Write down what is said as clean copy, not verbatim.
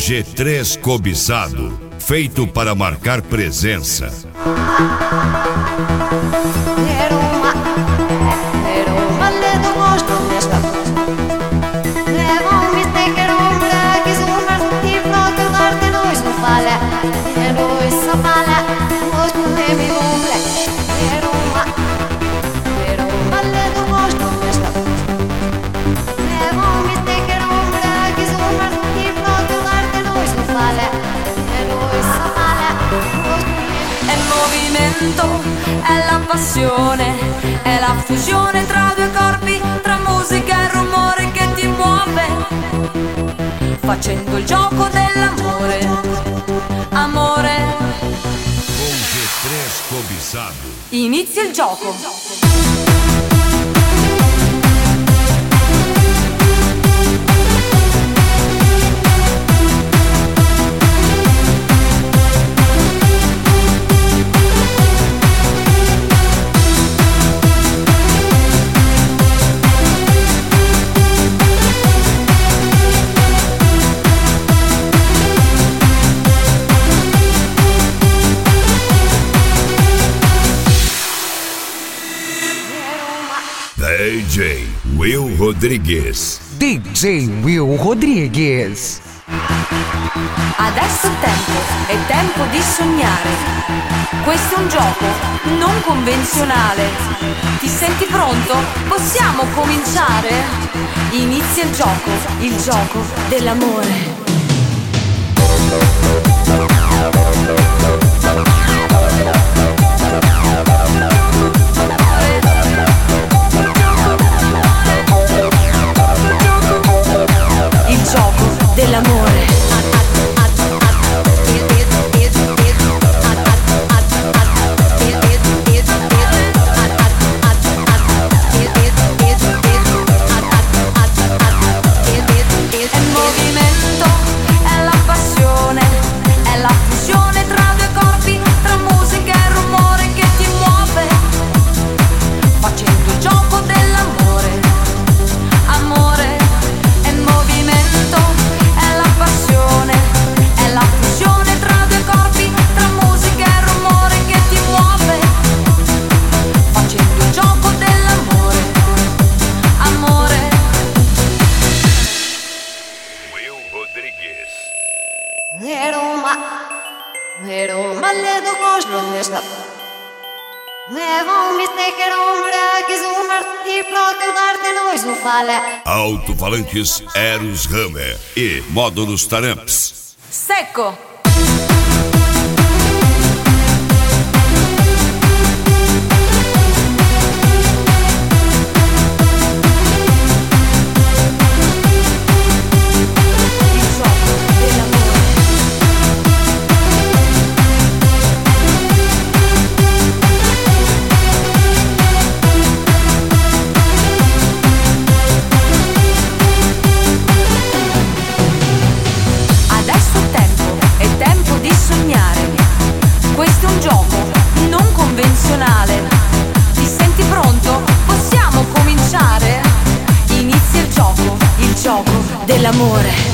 G3 cobiçado, feito para marcar presença. È la passione, è la fusione tra due corpi, tra musica e rumore che ti muove, facendo il gioco dell'amore. Amore. Com G3 cobiçado. Inizia il gioco. DJ Will Rodrigues. DJ Will Rodrigues. Adesso è tempo di sognare. Questo è un gioco non convenzionale. Ti senti pronto? Possiamo cominciare? Inizia il gioco dell'amore. Dell'amore. È il movimento, è la passione, è la fusione tra due corpi, tra musica e rumore che ti muove, facendo il gioco dell'amore. Amore. È il movimento, è la passione, è la fusione tra due corpi, tra musica e rumore che ti muove, facendo il gioco dell'amore. Amore. Will Rodrigues. Roma ledo koshlo nesta. Nevo mi steker umra kizumar tiplo tugarte no isufale. Alto-falantes Eros Hammer e módulos Taramps. Secco. Ti senti pronto? Possiamo cominciare? Inizia il gioco dell'amore.